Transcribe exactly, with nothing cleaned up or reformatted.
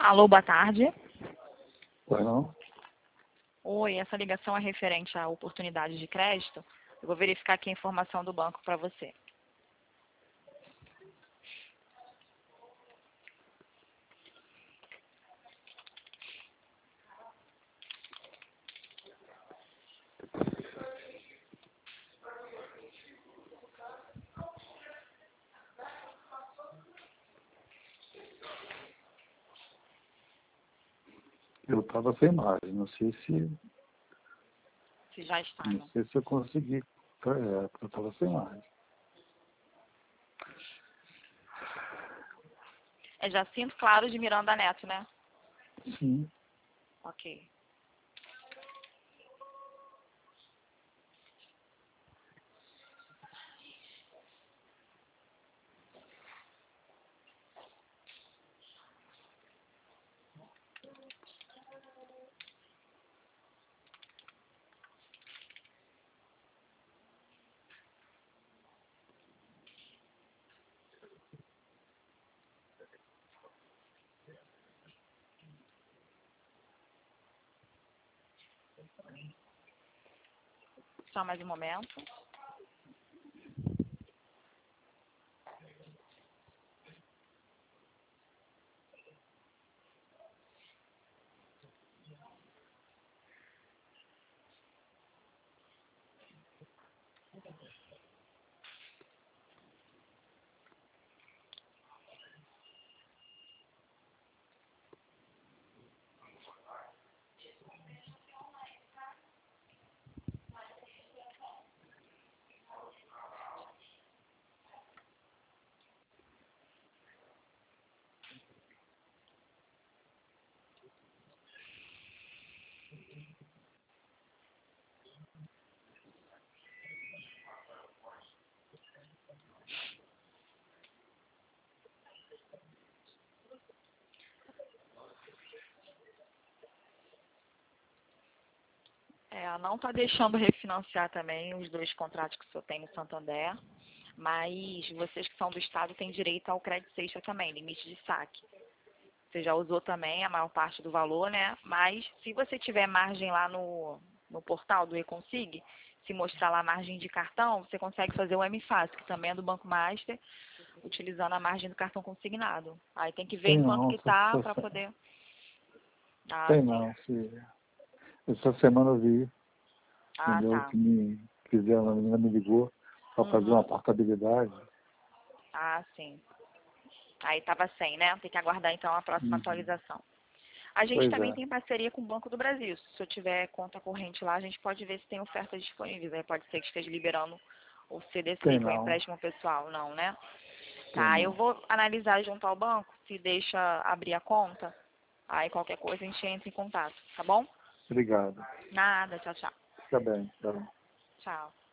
Alô, boa tarde. Pois não? Oi, essa ligação é referente à oportunidade de crédito. Eu vou verificar aqui a informação do banco para você. Eu estava sem imagem, não sei se. Se já está, Não não. sei se eu consegui. É, porque eu estava sem imagem. É Jacinto Claro de Miranda Neto, né? Sim. Ok. Só mais um momento. É, não está deixando refinanciar também os dois contratos que o senhor tem no Santander, mas vocês que são do Estado têm direito ao crédito sexta também, limite de saque. Você já usou também a maior parte do valor, né? Mas se você tiver margem lá no, no portal do Econsig, se mostrar lá a margem de cartão, você consegue fazer o M Fácil, que também é do Banco Master, utilizando a margem do cartão consignado. Aí tem que ver Tem em quanto não. que Essa, tá para essa, poder... Ah, tem sim. não. Se, essa semana eu vi, Ah, entendeu? tá. Que me fizeram, a menina me ligou para fazer uma Uhum. portabilidade. Ah, sim. Aí tava sem, né? Tem que aguardar então a próxima Uhum. atualização. A gente Pois também é. tem parceria com o Banco do Brasil. Se eu tiver conta corrente lá, a gente pode ver se tem ofertas disponíveis. Aí pode ser que esteja liberando o C D C, Tem que é o não. empréstimo pessoal, não, né? Tem Tá, eu não. vou analisar junto ao banco, se deixa abrir a conta. Aí qualquer coisa a gente entra em contato, tá bom? Obrigado. Nada, tchau, tchau. Fica bem. Tá bem. Tchau.